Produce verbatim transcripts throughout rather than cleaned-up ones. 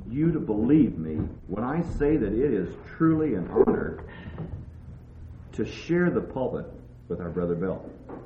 you to believe me when I say that it is truly an honor to share the pulpit with our brother Bill.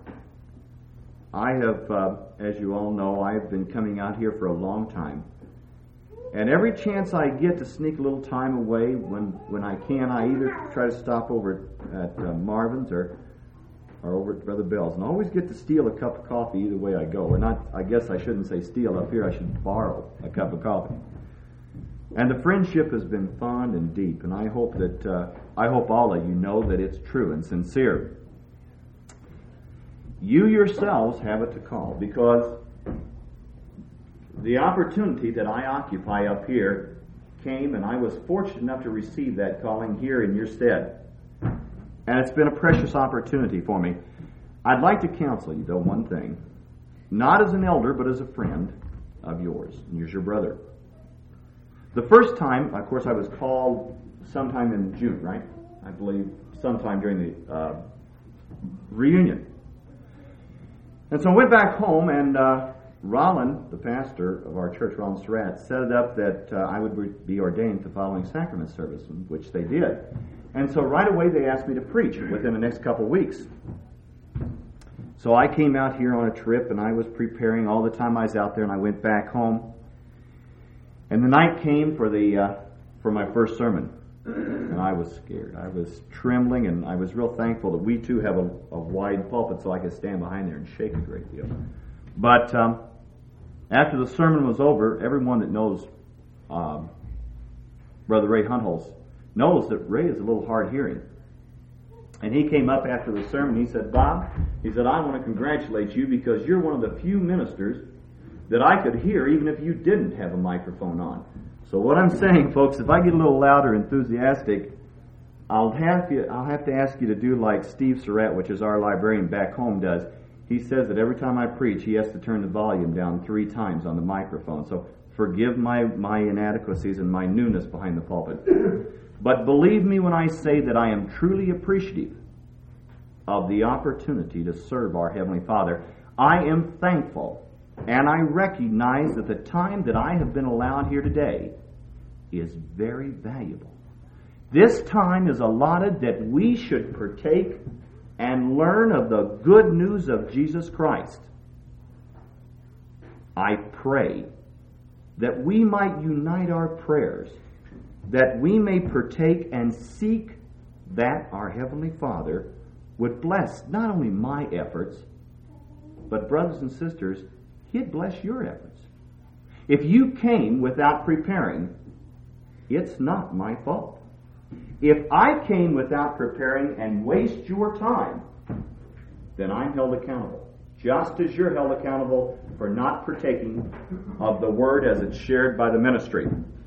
I have, uh, as you all know, I've been coming out here for a long time. And every chance I get to sneak a little time away when, when I can, I either try to stop over at uh, Marvin's or or over at Brother Bill's. And I always get to steal a cup of coffee either way I go. Or not, I guess I shouldn't say steal up here, I should borrow a cup of coffee. And the friendship has been fond and deep, and I hope that uh, I hope all of you know that it's true and sincere. You yourselves have it to call, because the opportunity that I occupy up here came, and I was fortunate enough to receive that calling here in your stead. And it's been a precious opportunity for me. I'd like to counsel you, though, one thing. Not as an elder, but as a friend of yours. And here's your brother. The first time, of course, I was called sometime in June, right? I believe sometime during the uh, reunion. And so I went back home, and uh, Rollin, the pastor of our church, Rollin Surratt, set it up that uh, I would be ordained the following sacrament service, which they did. And so right away they asked me to preach within the next couple of weeks. So I came out here on a trip, and I was preparing all the time I was out there, and I went back home. And the night came for the uh, for my first sermon, and I was scared. I was trembling, and I was real thankful that we too have a, a wide pulpit so I could stand behind there and shake a great deal. But um, after the sermon was over, everyone that knows um, Brother Ray Huntholz knows that Ray is a little hard-hearing. And he came up after the sermon, he said, Bob, he said, I want to congratulate you because you're one of the few ministers that I could hear even if you didn't have a microphone on. So what I'm saying, folks, if I get a little louder, enthusiastic, I'll have you, I'll have to ask you to do like Steve Surratt, which is our librarian back home, does. He says that every time I preach, he has to turn the volume down three times on the microphone. So forgive my, my inadequacies and my newness behind the pulpit. But believe me when I say that I am truly appreciative of the opportunity to serve our Heavenly Father. I am thankful, and I recognize that the time that I have been allowed here today is very valuable. This time is allotted that we should partake and learn of the good news of Jesus Christ. I pray that we might unite our prayers, that we may partake and seek that our Heavenly Father would bless not only my efforts, but brothers and sisters, He'd bless your efforts. If you came without preparing, it's not my fault. If I came without preparing and waste your time, then I'm held accountable, just as you're held accountable for not partaking of the Word as it's shared by the ministry.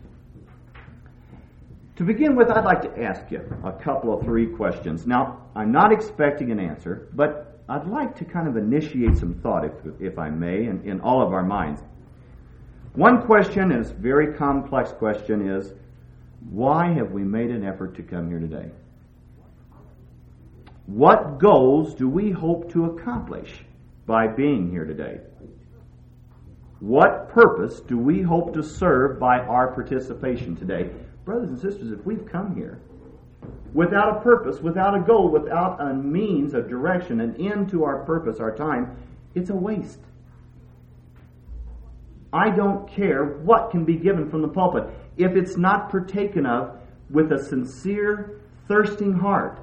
To begin with, I'd like to ask you a couple of three questions. Now, I'm not expecting an answer, but I'd like to kind of initiate some thought, if, if I may, in, in all of our minds. One question, and it's a very complex question, is why have we made an effort to come here today? What goals do we hope to accomplish by being here today? What purpose do we hope to serve by our participation today? Brothers and sisters, if we've come here without a purpose, without a goal, without a means of direction, an end to our purpose, our time, it's a waste. I don't care what can be given from the pulpit if it's not partaken of with a sincere, thirsting heart.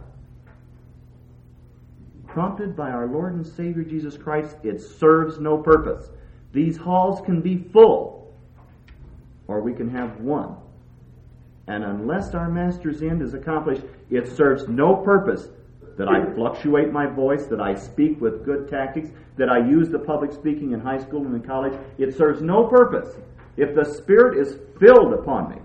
Prompted by our Lord and Savior Jesus Christ, it serves no purpose. These halls can be full, or we can have one. And unless our Master's end is accomplished, it serves no purpose that I fluctuate my voice, that I speak with good tactics, that I use the public speaking in high school and in college. It serves no purpose if the Spirit is filled upon me,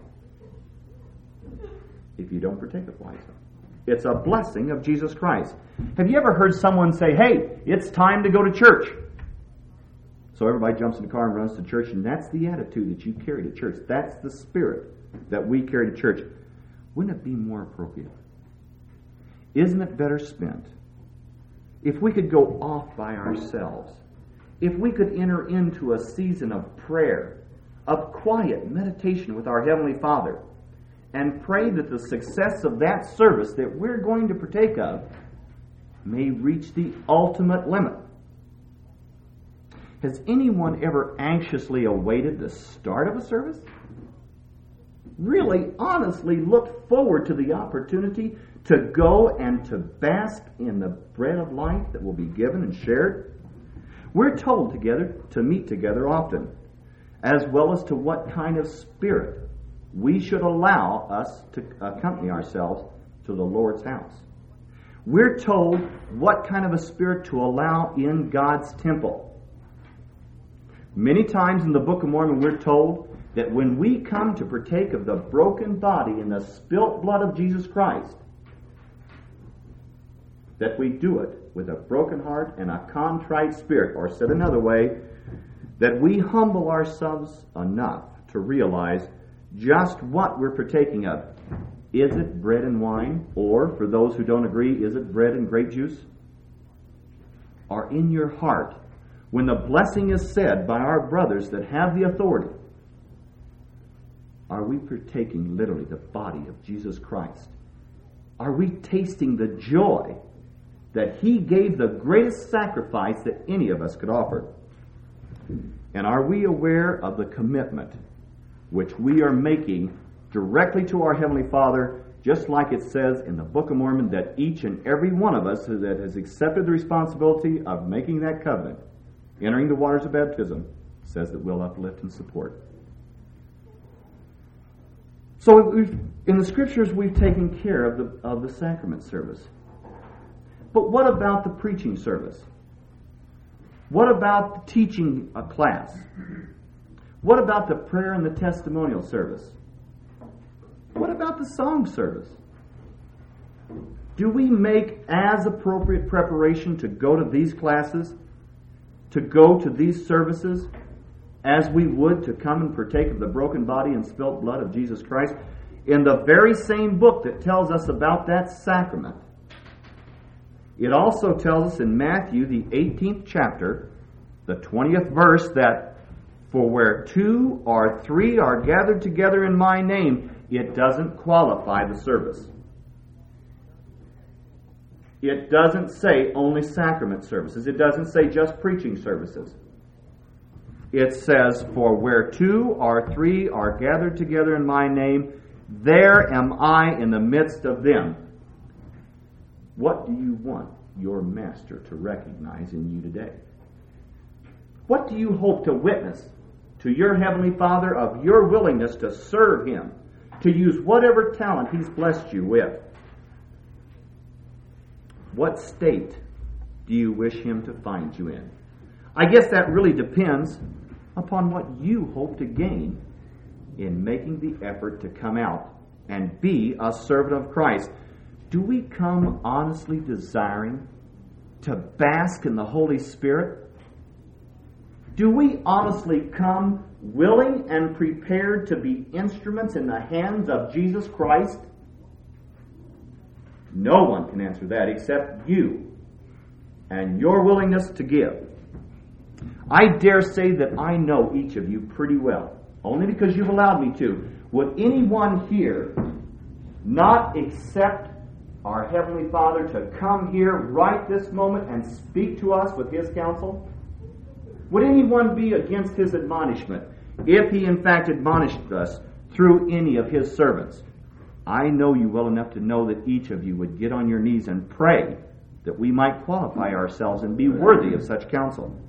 if you don't partake of wisdom. It's a blessing of Jesus Christ. Have you ever heard someone say, hey, it's time to go to church? So everybody jumps in the car and runs to church, and that's the attitude that you carry to church. That's the spirit that we carry to church. Wouldn't it be more appropriate? Isn't it better spent if we could go off by ourselves? If we could enter into a season of prayer, of quiet meditation with our Heavenly Father and pray that the success of that service that we're going to partake of may reach the ultimate limit. Has anyone ever anxiously awaited the start of a service? Really, honestly looked forward to the opportunity to go and to bask in the bread of life that will be given and shared? We're told together to meet together often, as well as to what kind of spirit we should allow us to accompany ourselves to the Lord's house. We're told what kind of a spirit to allow in God's temple. Many times in the Book of Mormon we're told that when we come to partake of the broken body and the spilt blood of Jesus Christ, that we do it with a broken heart and a contrite spirit, or said another way, that we humble ourselves enough to realize just what we're partaking of. Is it bread and wine? Or, for those who don't agree, is it bread and grape juice? Or in your heart, when the blessing is said by our brothers that have the authority, are we partaking literally the body of Jesus Christ? Are we tasting the joy that He gave the greatest sacrifice that any of us could offer? And are we aware of the commitment which we are making directly to our Heavenly Father, just like it says in the Book of Mormon that each and every one of us that has accepted the responsibility of making that covenant, entering the waters of baptism, says that we'll uplift and support. So we've, in the Scriptures we've taken care of the, of the sacrament service. But what about the preaching service? What about the teaching a class? What about the prayer and the testimonial service? What about the song service? Do we make as appropriate preparation to go to these classes, to go to these services, as we would to come and partake of the broken body and spilt blood of Jesus Christ? In the very same book that tells us about that sacrament, it also tells us in Matthew, the eighteenth chapter, the twentieth verse, that for where two or three are gathered together in my name, it doesn't qualify the service. It doesn't say only sacrament services. It doesn't say just preaching services. It says, for where two or three are gathered together in my name, there am I in the midst of them. What do you want your master to recognize in you today? What do you hope to witness to your Heavenly Father of your willingness to serve Him, to use whatever talent He's blessed you with? What state do you wish Him to find you in? I guess that really depends upon what you hope to gain in making the effort to come out and be a servant of Christ. Do we come honestly desiring to bask in the Holy Spirit? Do we honestly come willing and prepared to be instruments in the hands of Jesus Christ? No one can answer that except you and your willingness to give. I dare say that I know each of you pretty well, only because you've allowed me to. Would anyone here not accept our Heavenly Father to come here right this moment and speak to us with His counsel? Would anyone be against His admonishment if He in fact admonished us through any of His servants? I know you well enough to know that each of you would get on your knees and pray that we might qualify ourselves and be worthy of such counsel.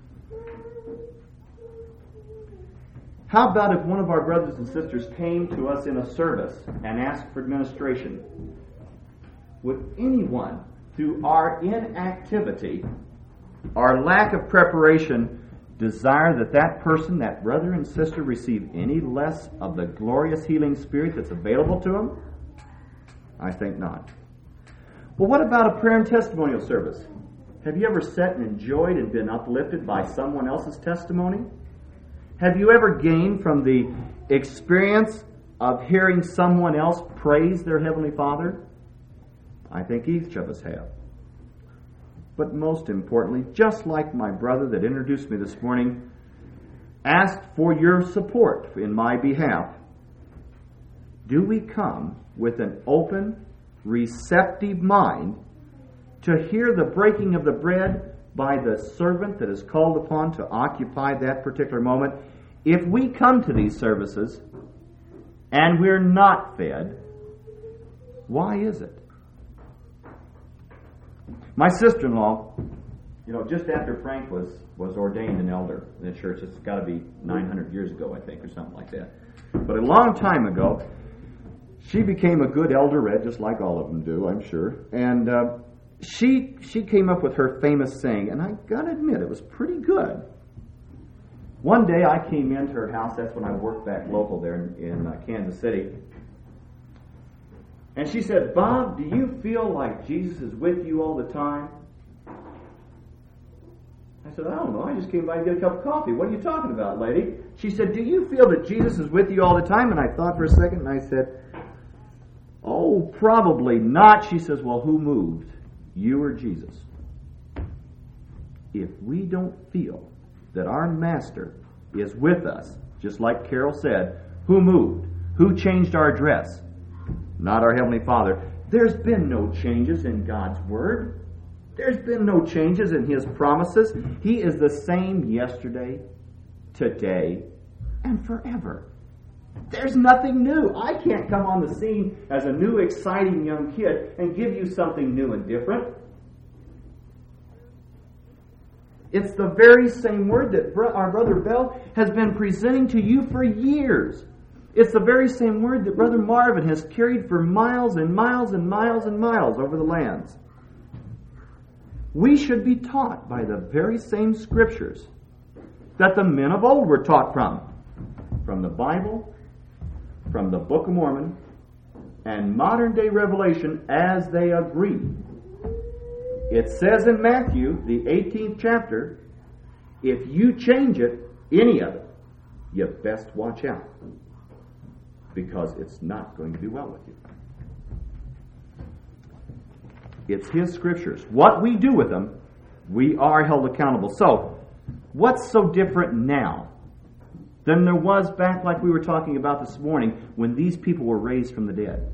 How about if one of our brothers and sisters came to us in a service and asked for administration? Would anyone, through our inactivity, our lack of preparation, desire that that person, that brother and sister, receive any less of the glorious healing Spirit that's available to them? I think not. Well, what about a prayer and testimonial service? Have you ever sat and enjoyed and been uplifted by someone else's testimony? Have you ever gained from the experience of hearing someone else praise their Heavenly Father? I think each of us have. But most importantly, just like my brother that introduced me this morning, asked for your support in my behalf, do we come with an open, receptive mind to hear the breaking of the bread by the servant that is called upon to occupy that particular moment? If we come to these services and we're not fed, why is it? My sister-in-law, you know, just after Frank was, was ordained an elder in the church, it's got to be nine hundred years ago, I think, or something like that. But a long time ago, she became a good elderette, just like all of them do, I'm sure. And uh, she she came up with her famous saying, and I got to admit, it was pretty good. One day I came into her house, that's when I worked back local there in, in uh, Kansas City. And she said, Bob, do you feel like Jesus is with you all the time? I said, I don't know. I just came by to get a cup of coffee. What are you talking about, lady? She said, do you feel that Jesus is with you all the time? And I thought for a second, and I said, oh, probably not. She says, well, who moved? You or Jesus? If we don't feel that our Master is with us, just like Carol said, who moved? Who changed our dress? Not our Heavenly Father. There's been no changes in God's Word. There's been no changes in His promises. He is the same yesterday, today, and forever. There's nothing new. I can't come on the scene as a new, exciting young kid and give you something new and different. It's the very same Word that our Brother Bell has been presenting to you for years. It's the very same Word that Brother Marvin has carried for miles and miles and miles and miles over the lands. We should be taught by the very same Scriptures that the men of old were taught from. From the Bible, from the Book of Mormon, and modern day revelation as they agree. It says in Matthew, the eighteenth chapter, if you change it, any of it, you best watch out, because it's not going to be well with you. It's His Scriptures. What we do with them, we are held accountable. So, what's so different now than there was back, like we were talking about this morning, when these people were raised from the dead?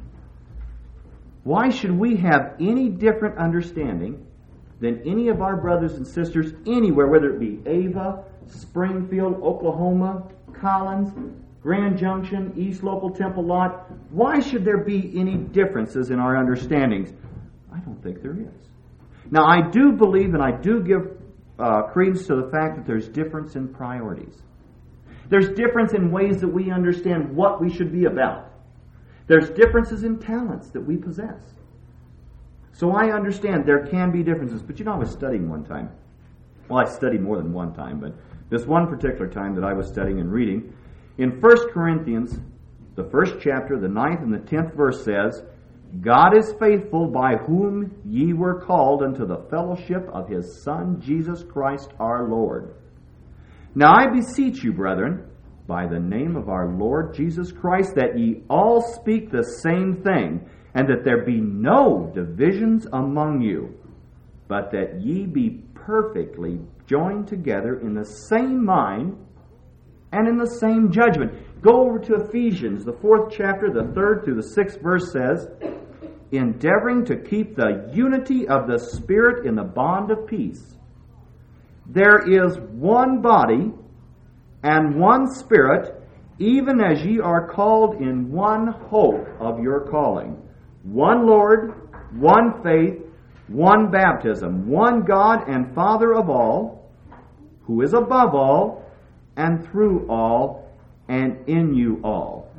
Why should we have any different understanding than any of our brothers and sisters anywhere, whether it be Ava, Springfield, Oklahoma, Collins, Grand Junction, East Local Temple Lot? Why should there be any differences in our understandings? I don't think there is. Now, I do believe and I do give uh, credence to the fact that there's difference in priorities. There's difference in ways that we understand what we should be about. There's differences in talents that we possess. So I understand there can be differences. But you know, I was studying one time. Well, I studied more than one time, but this one particular time that I was studying and reading, in First Corinthians, the first chapter, the ninth and the tenth verse says, God is faithful, by whom ye were called unto the fellowship of His Son, Jesus Christ our Lord. Now I beseech you, brethren, by the name of our Lord Jesus Christ, that ye all speak the same thing, and that there be no divisions among you, but that ye be perfectly joined together in the same mind and in the same judgment. Go over to Ephesians, the fourth chapter, the third through the sixth verse says, endeavoring to keep the unity of the Spirit in the bond of peace. There is one body and one Spirit, even as ye are called in one hope of your calling. One Lord, one faith, one baptism, one God and Father of all, who is above all, and through all, and in you all.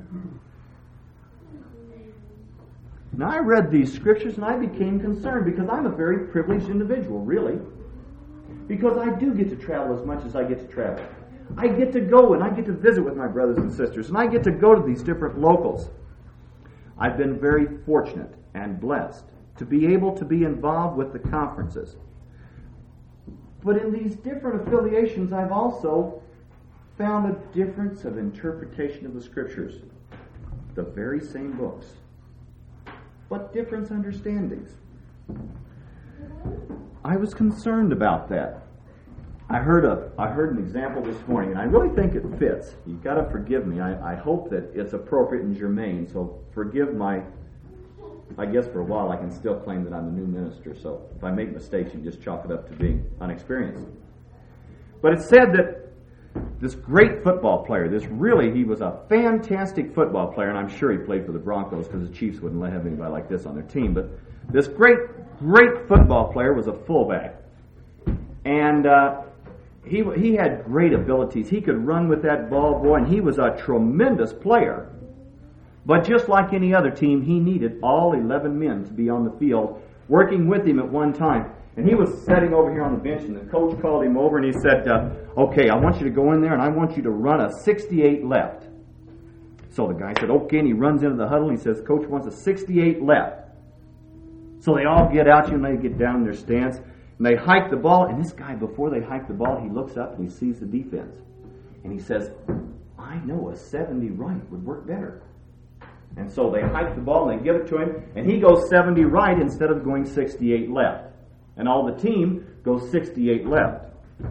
Now, I read these scriptures and I became concerned, because I'm a very privileged individual, really. Because I do get to travel as much as I get to travel. I get to go and I get to visit with my brothers and sisters, and I get to go to these different locals. I've been very fortunate and blessed to be able to be involved with the conferences. But in these different affiliations, I've also found a difference of interpretation of the Scriptures. The very same books, but different understandings. I was concerned about that. I heard a I heard an example this morning, and I really think it fits. You've got to forgive me. I, I hope that it's appropriate and germane, so forgive my, I guess for a while I can still claim that I'm a new minister, so if I make mistakes, you just chalk it up to being unexperienced. But it said that this great football player, this really, he was a fantastic football player, and I'm sure he played for the Broncos because the Chiefs wouldn't let have anybody like this on their team, but this great, great football player was a fullback. And uh, he he had great abilities. He could run with that ball, boy, and he was a tremendous player. But just like any other team, he needed all eleven men to be on the field working with him at one time. And he was sitting over here on the bench, and the coach called him over, and he said, uh, okay, I want you to go in there, and I want you to run a sixty-eight left. So the guy said, okay, and he runs into the huddle, and he says, coach wants a sixty-eight left. So they all get out, you know, they get down in their stance, and they hike the ball, and this guy, before they hike the ball, he looks up, and he sees the defense. And he says, I know a seventy right would work better. And so they hike the ball, and they give it to him, and he goes seventy right instead of going sixty-eight left. And all the team goes sixty-eight left.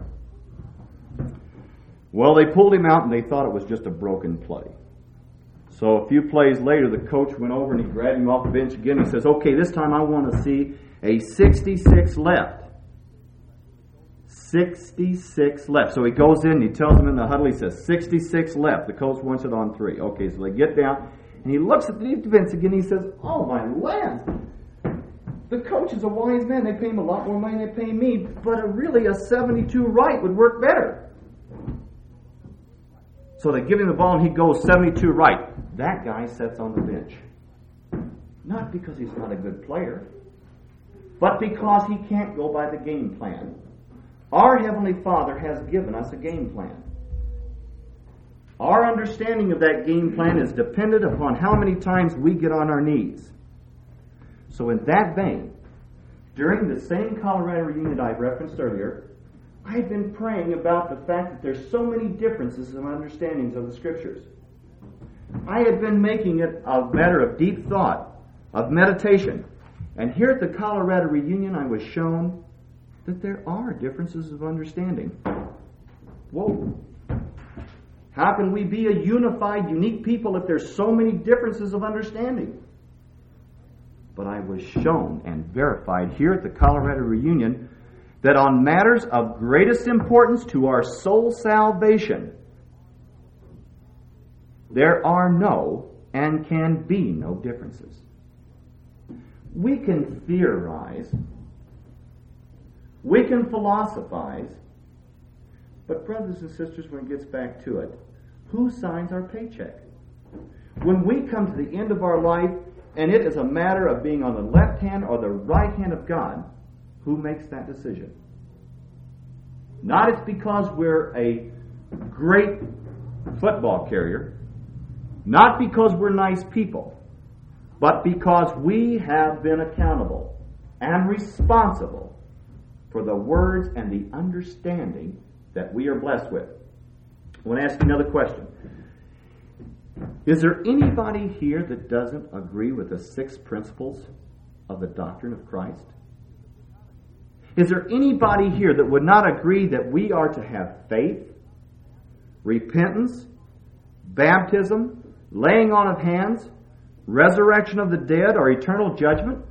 Well, they pulled him out, and they thought it was just a broken play. So a few plays later, the coach went over, and he grabbed him off the bench again. He says, okay, this time I want to see a sixty-six left. sixty-six left. So he goes in, and he tells them in the huddle, he says, sixty-six left. The coach wants it on three. Okay, so they get down, and he looks at the defense again, and he says, oh, my lands. The coach is a wise man. They pay him a lot more money than they pay me, but a, really a seventy-two right would work better. So they give him the ball, and he goes seventy-two right. That guy sits on the bench. Not because he's not a good player, but because he can't go by the game plan. Our Heavenly Father has given us a game plan. Our understanding of that game plan is dependent upon how many times we get on our knees. So in that vein, during the same Colorado reunion I referenced earlier, I had been praying about the fact that there's so many differences in understandings of the Scriptures. I had been making it a matter of deep thought, of meditation. And here at the Colorado reunion, I was shown that there are differences of understanding. Whoa. How can we be a unified, unique people if there's so many differences of understanding? But I was shown and verified here at the Colorado reunion that on matters of greatest importance to our soul salvation, there are no and can be no differences. We can theorize, we can philosophize, but brothers and sisters, when it gets back to it, who signs our paycheck? When we come to the end of our life, and it is a matter of being on the left hand or the right hand of God, who makes that decision? Not it's because we're a great football carrier, not because we're nice people, but because we have been accountable and responsible for the words and the understanding that we are blessed with. I want to ask you another question. Is there anybody here that doesn't agree with the six principles of the doctrine of Christ? Is there anybody here that would not agree that we are to have faith, repentance, baptism, laying on of hands, resurrection of the dead, or eternal judgment?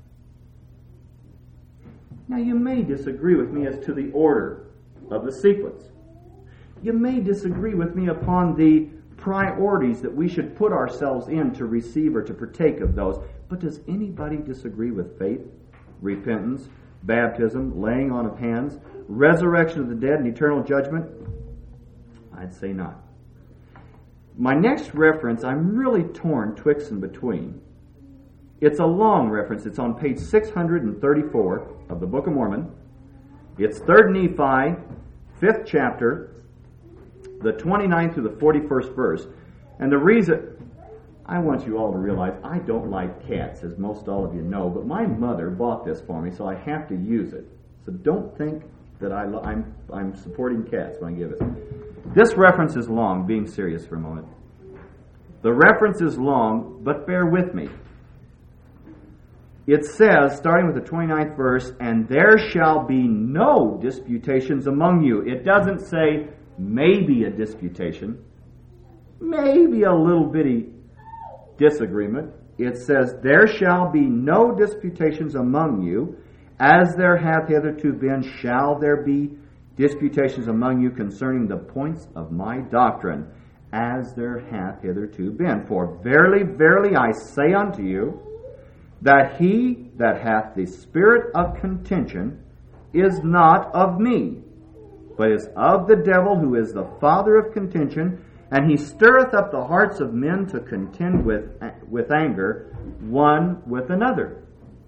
Now you may disagree with me as to the order of the sequence. You may disagree with me upon the priorities that we should put ourselves in to receive or to partake of those. But does anybody disagree with faith, repentance, baptism, laying on of hands, resurrection of the dead, and eternal judgment? I'd say not. My next reference, I'm really torn twixt and between. It's a long reference. It's on page six hundred thirty-four of the Book of Mormon. It's third Nephi, fifth chapter, the twenty-ninth through the forty-first verse. And the reason, I want you all to realize, I don't like cats, as most all of you know, but my mother bought this for me, so I have to use it. So don't think that I lo- I'm, I'm supporting cats when I give it. This reference is long, being serious for a moment. The reference is long, but bear with me. it says, starting with the twenty-ninth verse, and there shall be no disputations among you. It doesn't say maybe a disputation, maybe a little bitty disagreement. It says, there shall be no disputations among you, as there hath hitherto been, shall there be disputations among you concerning the points of my doctrine, as there hath hitherto been. For verily, verily, I say unto you, that he that hath the spirit of contention is not of me, but is of the devil, who is the father of contention, and he stirreth up the hearts of men to contend with, with anger one with another.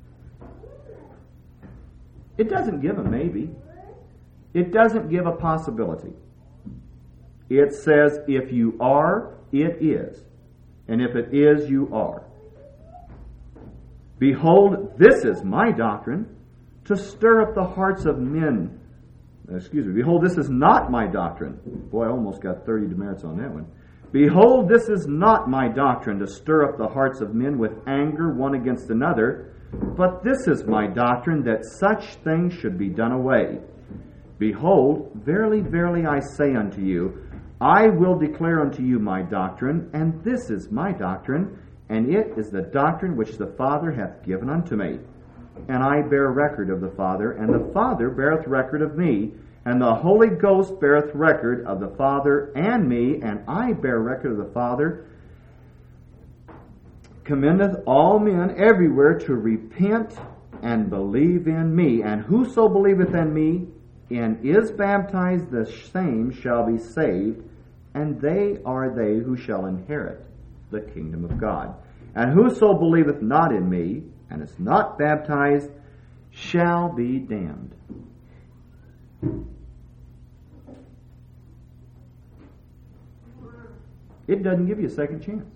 It doesn't give a maybe. It doesn't give a possibility. It says, if you are, it is. And if it is, you are. Behold, this is my doctrine, to stir up the hearts of men. Excuse me. Behold, this is not my doctrine. Boy, I almost got thirty demerits on that one. Behold, this is not my doctrine, to stir up the hearts of men with anger one against another, but this is my doctrine, that such things should be done away. Behold, verily, verily, I say unto you, I will declare unto you my doctrine, and this is my doctrine, and it is the doctrine which the Father hath given unto me. And I bear record of the Father, and the Father beareth record of me, and the Holy Ghost beareth record of the Father and me, and I bear record of the Father, commendeth all men everywhere to repent and believe in me. And whoso believeth in me and is baptized, the same shall be saved, and they are they who shall inherit the kingdom of God. And whoso believeth not in me, and is not baptized, shall be damned. It doesn't give you a second chance.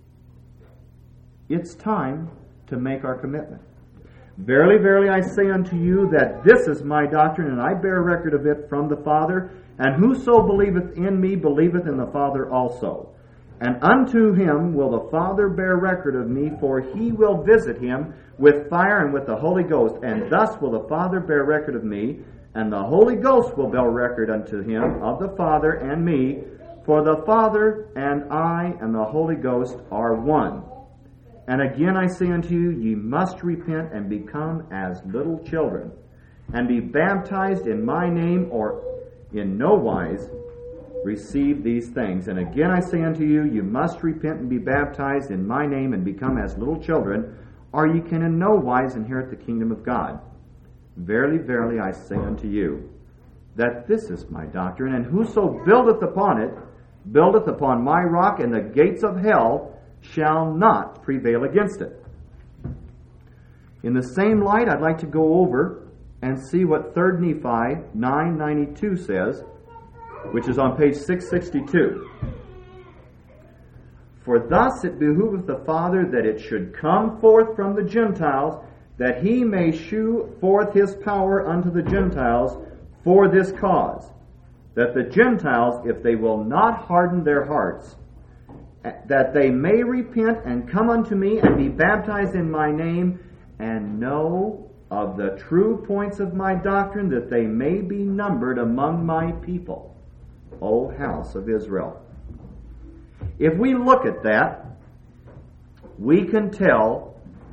It's time to make our commitment. Verily, verily, I say unto you that this is my doctrine, and I bear record of it from the Father. And whoso believeth in me believeth in the Father also. And unto him will the Father bear record of me, for he will visit him with fire and with the Holy Ghost. And thus will the Father bear record of me, and the Holy Ghost will bear record unto him of the Father and me. For the Father and I and the Holy Ghost are one. And again I say unto you, ye must repent and become as little children, and be baptized in my name, or in no wise receive these things. And again I say unto you, you must repent and be baptized in my name, and become as little children, or ye can in no wise inherit the kingdom of God. Verily, verily, I say unto you, that this is my doctrine, and whoso buildeth upon it, buildeth upon my rock, and the gates of hell shall not prevail against it. In the same light, I'd like to go over and see what Third Nephi nine ninety-two says, which is on page six sixty-two. For thus it behooveth the Father that it should come forth from the Gentiles, that he may shew forth his power unto the Gentiles for this cause, that the Gentiles, if they will not harden their hearts, that they may repent and come unto me and be baptized in my name, and know of the true points of my doctrine, that they may be numbered among my people, O house of Israel. If we look at that, we can tell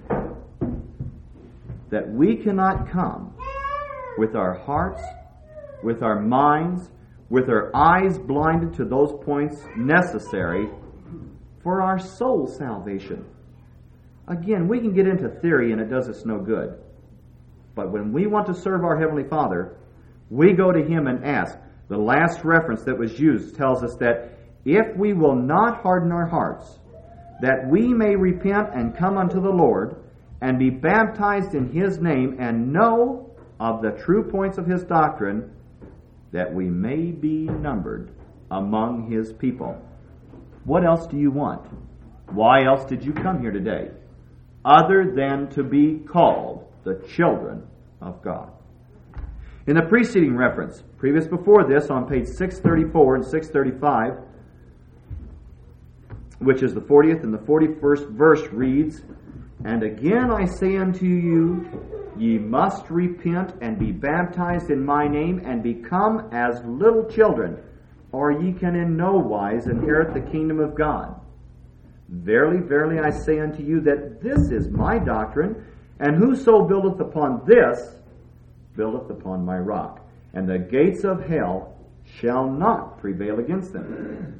that we cannot come with our hearts, with our minds, with our eyes blinded to those points necessary for our soul salvation. Again, we can get into theory and it does us no good. But when we want to serve our Heavenly Father, we go to Him and ask. The last reference that was used tells us that if we will not harden our hearts, that we may repent and come unto the Lord and be baptized in His name and know of the true points of His doctrine, that we may be numbered among His people. What else do you want? Why else did you come here today? Other than to be called the children of God. In the preceding reference, previous before this, on page six thirty-four and six thirty-five, which is the fortieth and the forty-first verse, reads, And again I say unto you, ye must repent and be baptized in my name, and become as little children, or ye can in no wise inherit the kingdom of God. Verily, verily, I say unto you that this is my doctrine, and whoso buildeth upon this, buildeth upon my rock. And the gates of hell shall not prevail against them.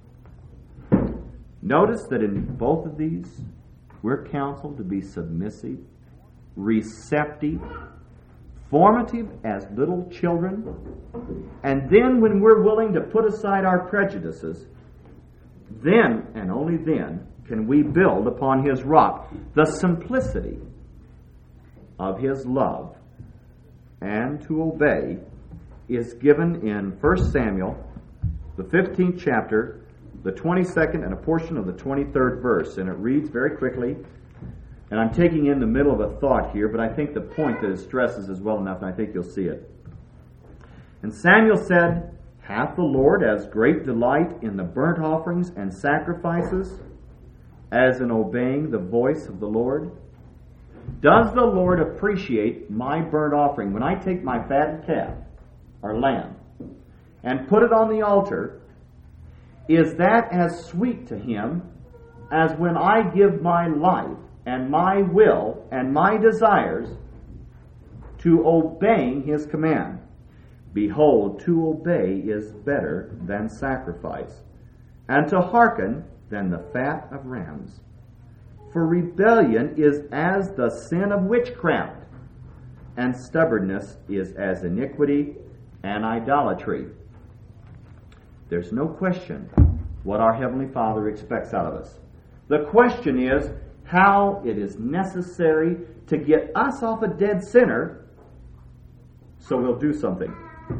Notice that in both of these, we're counseled to be submissive, receptive, formative as little children. And then when we're willing to put aside our prejudices, then and only then can we build upon His rock. The simplicity of His love and to obey is given in First Samuel, the fifteenth chapter, the twenty-second and a portion of the twenty-third verse. And it reads very quickly, and I'm taking in the middle of a thought here, but I think the point that it stresses is well enough, and I think you'll see it. And Samuel said, hath the Lord as great delight in the burnt offerings and sacrifices as in obeying the voice of the Lord? Does the Lord appreciate my burnt offering? When I take my fatted calf or lamb and put it on the altar, is that as sweet to Him as when I give my life and my will and my desires to obeying His command? Behold, to obey is better than sacrifice, and to hearken than the fat of rams. For rebellion is as the sin of witchcraft, and stubbornness is as iniquity and idolatry. There's no question what our Heavenly Father expects out of us. The question is how it is necessary to get us off a dead sinner so we'll do something.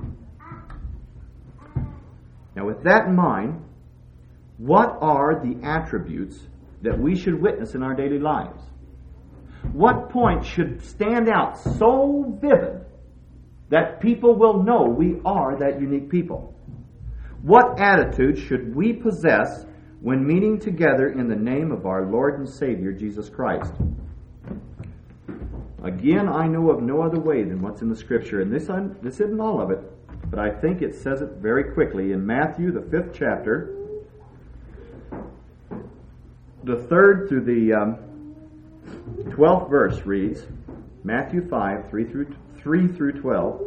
Now, with that in mind, what are the attributes that we should witness in our daily lives? What points should stand out so vivid that people will know we are that unique people? What attitude should we possess when meeting together in the name of our Lord and Savior, Jesus Christ? Again, I know of no other way than what's in the Scripture, and this, this isn't all of it, but I think it says it very quickly. In Matthew, the fifth chapter, the third through the um, twelfth verse reads, Matthew five, three through, three through twelve,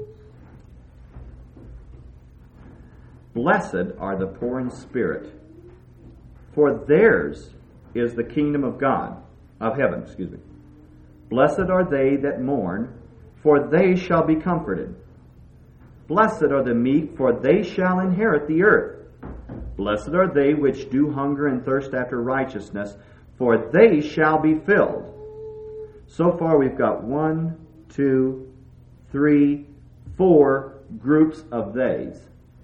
Blessed are the poor in spirit, for theirs is the kingdom of God, of heaven, excuse me. Blessed are they that mourn, for they shall be comforted. Blessed are the meek, for they shall inherit the earth. Blessed are they which do hunger and thirst after righteousness, for they shall be filled. So far we've got one, two, three, four groups of theys.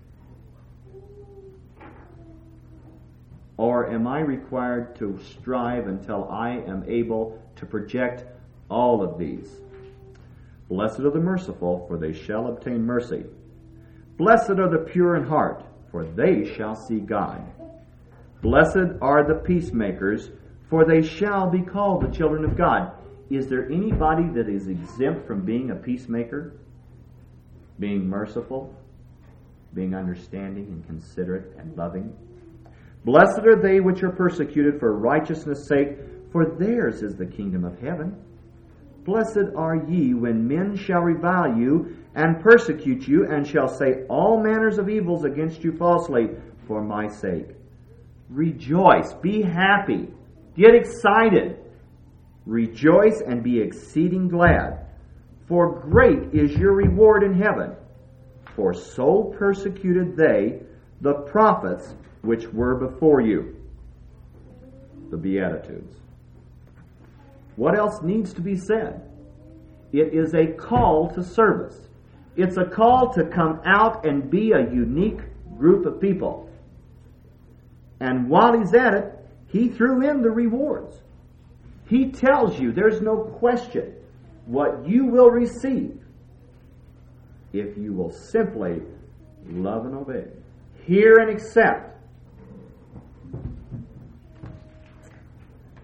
Or am I required to strive until I am able to project all of these? Blessed are the merciful, for they shall obtain mercy. Blessed are the pure in heart, for they shall see God. Blessed are the peacemakers, for they shall be called the children of God. Is there anybody that is exempt from being a peacemaker? Being merciful? Being understanding and considerate and loving? Blessed are they which are persecuted for righteousness' sake, for theirs is the kingdom of heaven. Blessed are ye when men shall revile you and persecute you, and shall say all manners of evils against you falsely for my sake. Rejoice, be happy, get excited. Rejoice and be exceeding glad, for great is your reward in heaven. For so persecuted they the prophets which were before you. The Beatitudes. What else needs to be said? It is a call to service. It's a call to come out and be a unique group of people. And while he's at it, he threw in the rewards. He tells you there's no question what you will receive if you will simply love and obey. Hear and accept.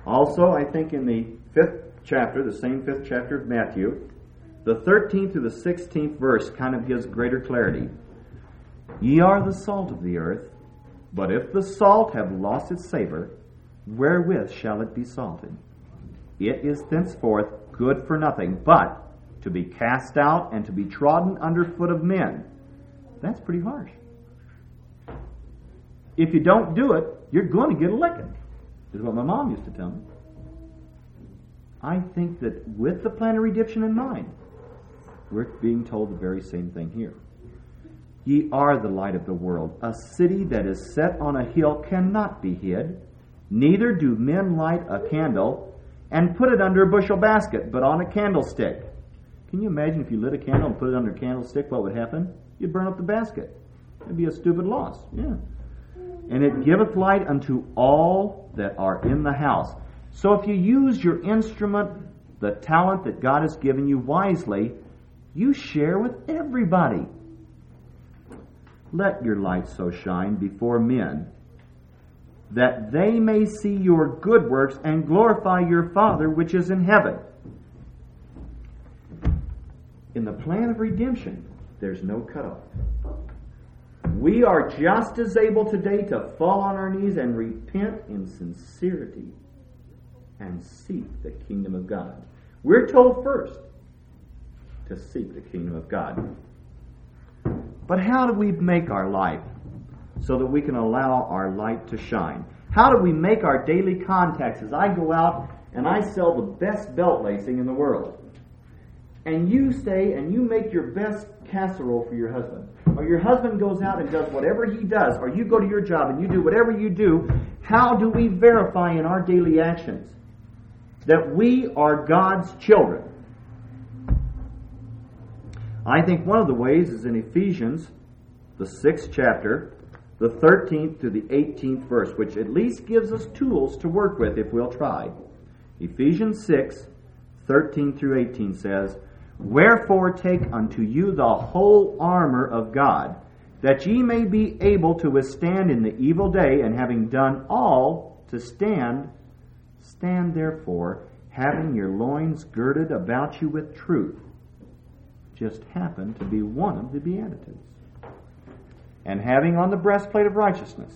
Also, I think in the fifth chapter, the same fifth chapter of Matthew, the thirteenth through the sixteenth verse kind of gives greater clarity. Ye are the salt of the earth, but if the salt have lost its savor, wherewith shall it be salted? It is thenceforth good for nothing, but to be cast out and to be trodden under foot of men. That's pretty harsh. If you don't do it, you're going to get a licking, is what my mom used to tell me. I think that with the plan of redemption in mind, we're being told the very same thing here. Ye are the light of the world. A city that is set on a hill cannot be hid. Neither do men light a candle and put it under a bushel basket, but on a candlestick. Can you imagine if you lit a candle and put it under a candlestick, what would happen? You'd burn up the basket. It'd be a stupid loss. Yeah. And it giveth light unto all that are in the house. So if you use your instrument, the talent that God has given you wisely, you share with everybody. Let your light so shine before men, that they may see your good works and glorify your Father which is in heaven. In the plan of redemption, there's no cutoff. We are just as able today to fall on our knees and repent in sincerity and seek the kingdom of God. We're told first to seek the kingdom of God. But how do we make our life so that we can allow our light to shine? How do we make our daily contacts as I go out and I sell the best belt lacing in the world? And you stay and you make your best casserole for your husband. Or your husband goes out and does whatever he does. Or you go to your job and you do whatever you do. How do we verify in our daily actions that we are God's children? I think one of the ways is in Ephesians, the sixth chapter, the thirteenth to the eighteenth verse, which at least gives us tools to work with if we'll try. Ephesians six, thirteen through eighteen says, Wherefore take unto you the whole armor of God, that ye may be able to withstand in the evil day, and having done all to stand, stand therefore, having your loins girded about you with truth. Just happened to be one of the Beatitudes. And having on the breastplate of righteousness,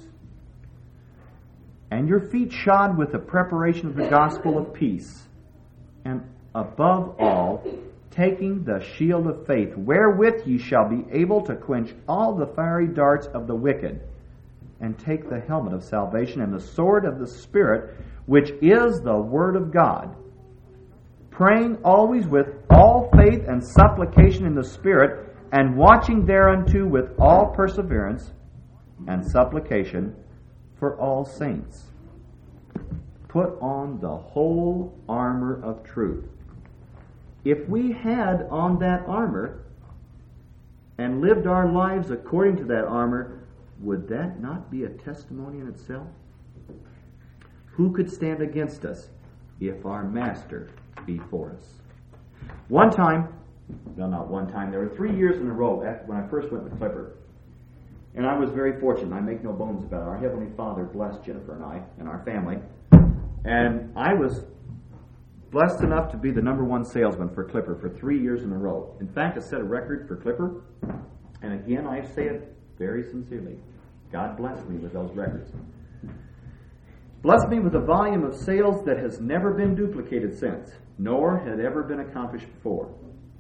and your feet shod with the preparation of the gospel of peace, and above all, taking the shield of faith, wherewith ye shall be able to quench all the fiery darts of the wicked, and take the helmet of salvation and the sword of the Spirit, which is the word of God, praying always with all faith and supplication in the Spirit, and watching thereunto with all perseverance and supplication for all saints. Put on the whole armor of truth. If we had on that armor and lived our lives according to that armor, would that not be a testimony in itself? Who could stand against us if our Master be for us? One time, no, not one time, there were three years in a row after, when I first went with Clipper. And I was very fortunate. I make no bones about it. Our Heavenly Father blessed Jennifer and I and our family. And I was blessed enough to be the number one salesman for Clipper for three years in a row. In fact, I set a record for Clipper. And again, I say it very sincerely. God blessed me with those records. Blessed me with a volume of sales that has never been duplicated since, nor had ever been accomplished before.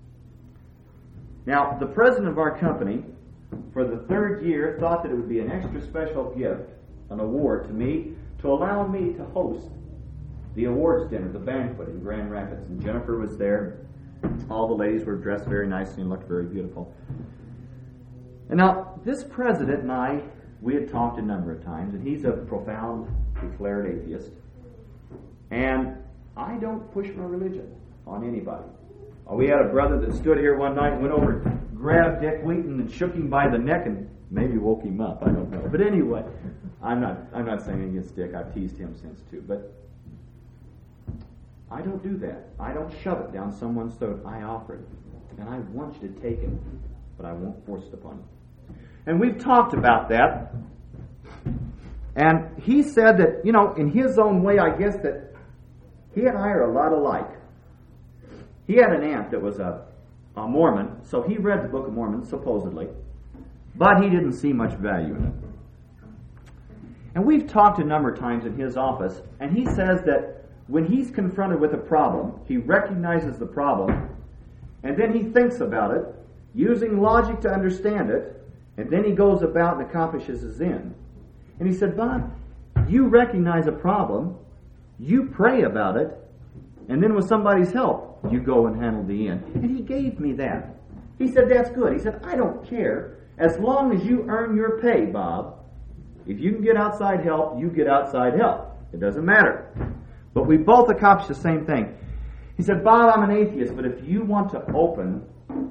Now, the president of our company, for the third year, thought that it would be an extra special gift, an award to me, to allow me to host the awards dinner, the banquet in Grand Rapids. And Jennifer was there. All the ladies were dressed very nicely and looked very beautiful. And now, this president and I, we had talked a number of times, and he's a profound, declared atheist. And I don't push my religion on anybody. Oh, we had a brother that stood here one night and went over and grabbed Dick Wheaton and shook him by the neck and maybe woke him up. I don't know. But anyway, I'm not I'm not saying against Dick. I've teased him since too. But I don't do that. I don't shove it down someone's throat. I offer it. And I want you to take it, but I won't force it upon you. And we've talked about that. And he said that, you know, in his own way, I guess that he and I are a lot alike. He had an aunt that was a, a Mormon, so he read the Book of Mormon, supposedly, but he didn't see much value in it. And we've talked a number of times in his office, and he says that when he's confronted with a problem, he recognizes the problem, and then he thinks about it, using logic to understand it, and then he goes about and accomplishes his end. And he said, Bob, you recognize a problem, you pray about it, and then with somebody's help, you go and handle the end. And he gave me that. He said, that's good. He said, I don't care. As long as you earn your pay, Bob, if you can get outside help, you get outside help. It doesn't matter. But we both accomplished the same thing. He said, Bob, I'm an atheist, but if you want to open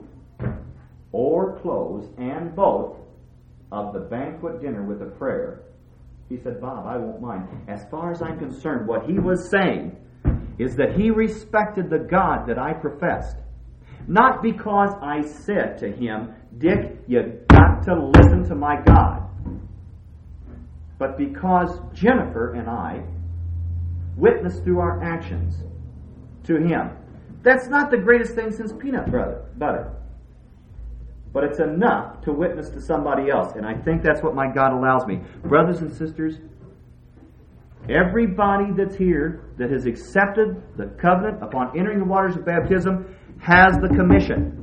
or close, and both, of the banquet dinner with a prayer, he said, Bob, I won't mind. As far as I'm concerned, what he was saying is that he respected the God that I professed. Not because I said to him, Dick, you got to listen to my God. But because Jennifer and I witnessed through our actions to him. That's not the greatest thing since peanut butter. But it's enough to witness to somebody else. And I think that's what my God allows me. Brothers and sisters, everybody that's here that has accepted the covenant upon entering the waters of baptism has the commission.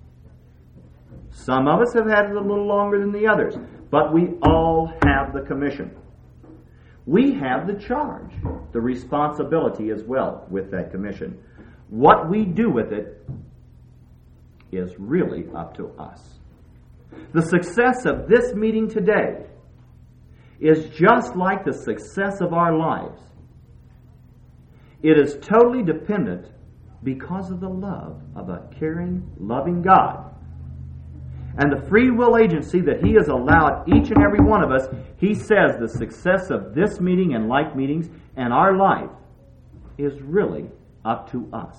Some of us have had it a little longer than the others, but we all have the commission. We have the charge, the responsibility as well with that commission. What we do with it is really up to us. The success of this meeting today is just like the success of our lives. It is totally dependent because of the love of a caring, loving God. And the free will agency that He has allowed each and every one of us, He says the success of this meeting and like meetings and our life is really up to us.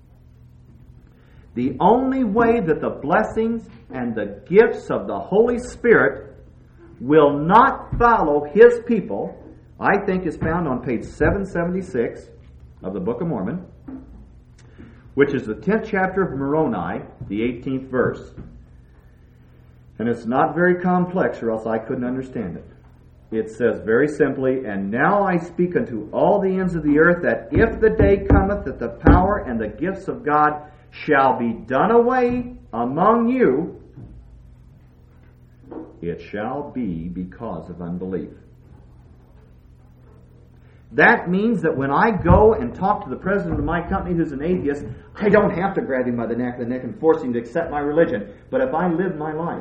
The only way that the blessings and the gifts of the Holy Spirit will not follow His people, I think is found on page seven seventy-six of the Book of Mormon, which is the tenth chapter of Moroni, the eighteenth verse. And it's not very complex, or else I couldn't understand it. It says very simply, And now I speak unto all the ends of the earth, that if the day cometh that the power and the gifts of God shall be done away among you, it shall be because of unbelief. That means that when I go and talk to the president of my company who's an atheist, I don't have to grab him by the neck, the neck and force him to accept my religion. But if I live my life,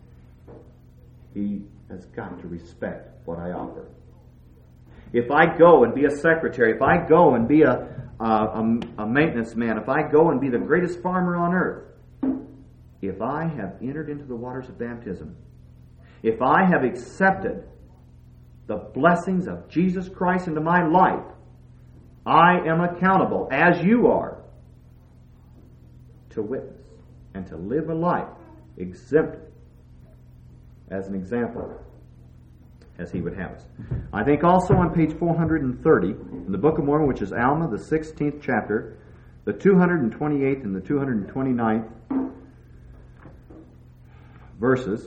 he has got to respect what I offer. If I go and be a secretary, if I go and be a, a, a, a maintenance man, if I go and be the greatest farmer on earth, if I have entered into the waters of baptism, if I have accepted the blessings of Jesus Christ into my life, I am accountable, as you are, to witness and to live a life exempted as an example, as He would have us. I think also on page four hundred thirty in the Book of Mormon, which is Alma, the sixteenth chapter, the two hundred twenty-eighth and the two hundred twenty-ninth verses.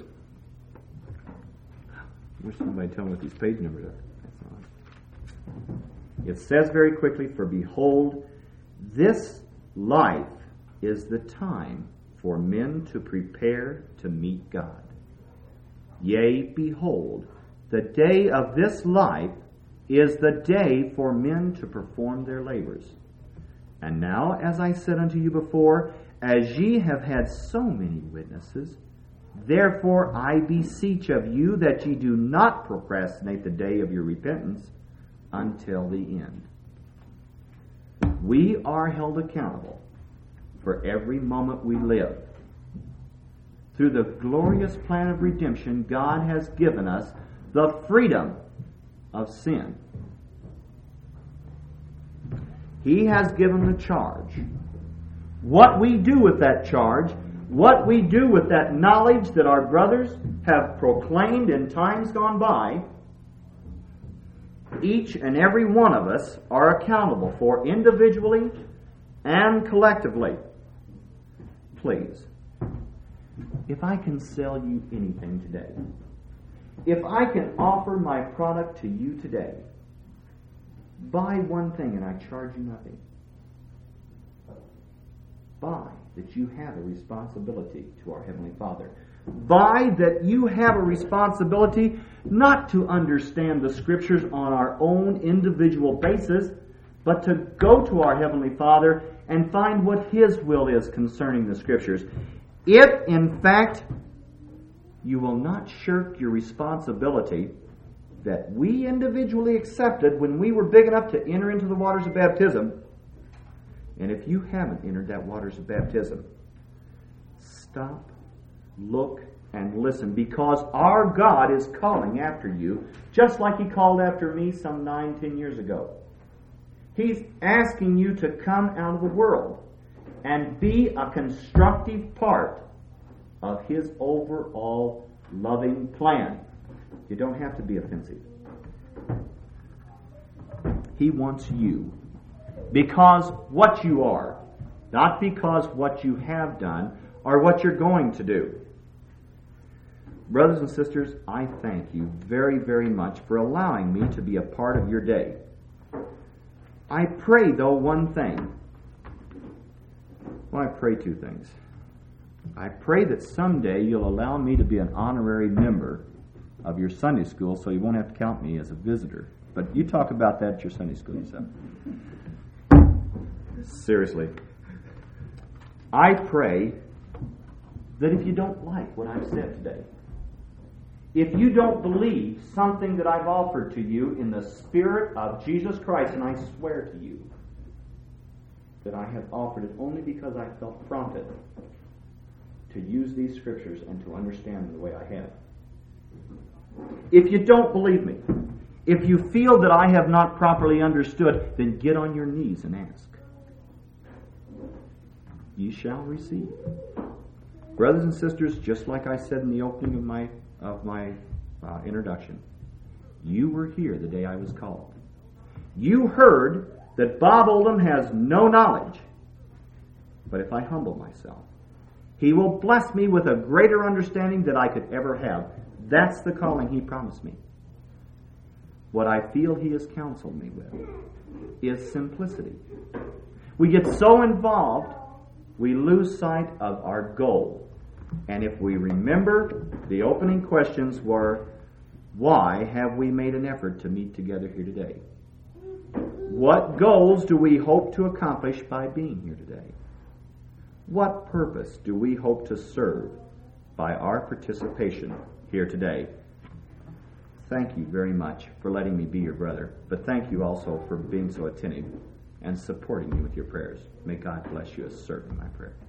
I wish somebody tell me what these page numbers are. It says very quickly, For behold, this life is the time for men to prepare to meet God. Yea, behold, the day of this life is the day for men to perform their labors. And now, as I said unto you before, as ye have had so many witnesses, therefore I beseech of you that ye do not procrastinate the day of your repentance until the end. We are held accountable for every moment we live. Through the glorious plan of redemption, God has given us the freedom of sin. He has given the charge. What we do with that charge, what we do with that knowledge that our brothers have proclaimed in times gone by, each and every one of us are accountable for individually and collectively. Please, if I can sell you anything today, if I can offer my product to you today, buy one thing and I charge you nothing. Buy that you have a responsibility to our Heavenly Father. Buy that you have a responsibility not to understand the Scriptures on our own individual basis, but to go to our Heavenly Father and find what His will is concerning the Scriptures. If, in fact, you will not shirk your responsibility that we individually accepted when we were big enough to enter into the waters of baptism, and if you haven't entered that waters of baptism, stop, look, and listen, because our God is calling after you, just like He called after me some nine, ten years ago. He's asking you to come out of the world and be a constructive part of His overall loving plan. You don't have to be offensive. He wants you because what you are, not because what you have done or what you're going to do. Brothers and sisters, I thank you very, very much for allowing me to be a part of your day. I pray, though, one thing. Well, I pray two things. I pray that someday you'll allow me to be an honorary member of your Sunday school so you won't have to count me as a visitor. But you talk about that at your Sunday school yourself. Seriously. I pray that if you don't like what I've said today, if you don't believe something that I've offered to you in the Spirit of Jesus Christ, and I swear to you that I have offered it only because I felt prompted to use these Scriptures and to understand them the way I have. If you don't believe me, if you feel that I have not properly understood, then get on your knees and ask. You shall receive. Brothers and sisters, just like I said in the opening of my of my uh, introduction, you were here the day I was called. You heard that Bob Oldham has no knowledge. But if I humble myself, He will bless me with a greater understanding than I could ever have. That's the calling He promised me. What I feel He has counseled me with is simplicity. We get so involved, we lose sight of our goal. And if we remember, the opening questions were, why have we made an effort to meet together here today? What goals do we hope to accomplish by being here today? What purpose do we hope to serve by our participation here today? Thank you very much for letting me be your brother, but thank you also for being so attentive and supporting me with your prayers. May God bless you as certainly my prayer.